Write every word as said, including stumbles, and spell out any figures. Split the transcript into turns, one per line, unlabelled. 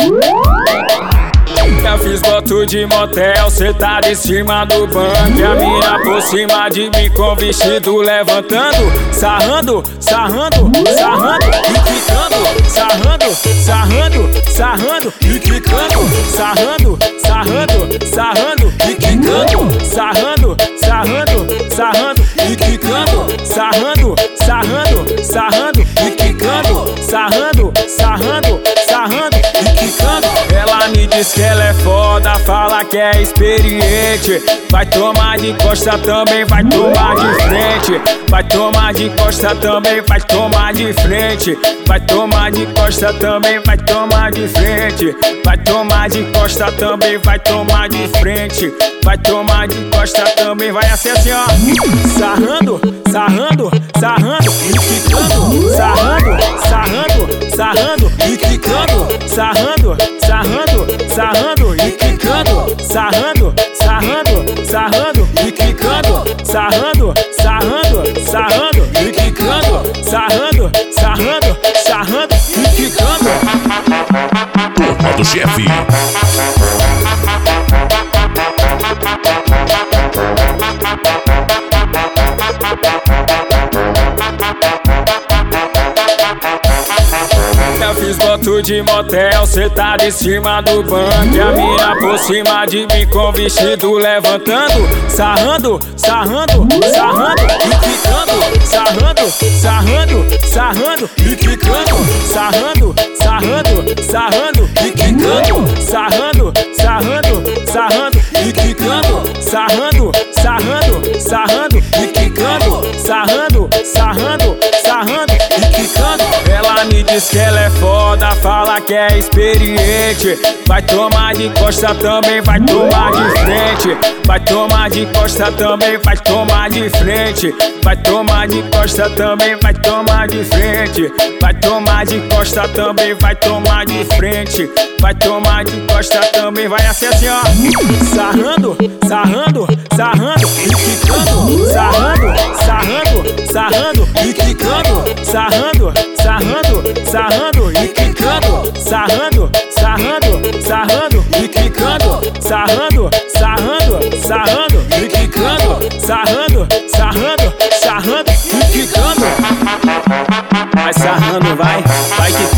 Eu fiz boto de motel, cê tá de cima do banco. E a mina por cima de mim com vestido levantando, sarrando, sarrando, sarrando e quicando, sarrando, sarrando, sarrando e quicando, sarrando, sarrando, sarrando e quicando, sarrando, sarrando, sarrando e quicando, sarrando, sarrando, sarrando e quicando, sarrando, sarrando, sarrando e quicando. Ela me diz que ela é foda, fala que é experiente. Vai tomar de costa também, vai tomar de frente. Vai tomar de costa também, vai tomar de frente. Vai tomar de costa também, vai tomar de frente. Vai tomar de costa também, vai tomar de frente. Vai tomar de costa também, vai assim assim ó. Sarrando, sarrando, sarrando e quicando. Sarrando, sarrando, sarrando e quicando. Sarrando, sarrando, sarrando e quicando. Sarrando, sarrando, sarrando e quicando. Sarrando, sarrando, sarrando e quicando. Sarrando, sarrando, sarrando e quicando.
Turma do Chefe.
Eu fiz boto de motel, cê tá de cima do banco. E a mina por cima de mim com vestido levantando, sarrando, sarrando, sarrando e quicando, sarrando, sarrando, sarrando e quicando, sarrando, sarrando, sarrando e quicando, sarrando, sarrando, sarrando e quicando, sarrando, sarrando, sarrando e quicando, sarrando, sarrando, sarrando e quicando. Ela me diz que ela é foda, fala que é experiente. Vai tomar de costa também, vai tomar de frente. Vai tomar de costa também, vai tomar de frente. Vai tomar de costa também, vai tomar de frente. Vai tomar de costa também, vai tomar de frente. Vai tomar de costa também, vai assim assim ó. Sarrando, sarrando, sarrando e quicando. Sarrando, sarrando, sarrando e quicando. Sarrando, sarrando, sarrando e quicando. Sarrando, sarrando, sarrando e quicando. Sarrando, sarrando, sarrando e quicando. Sarrando, sarrando, sarrando e quicando. Vai sarrando, vai, vai que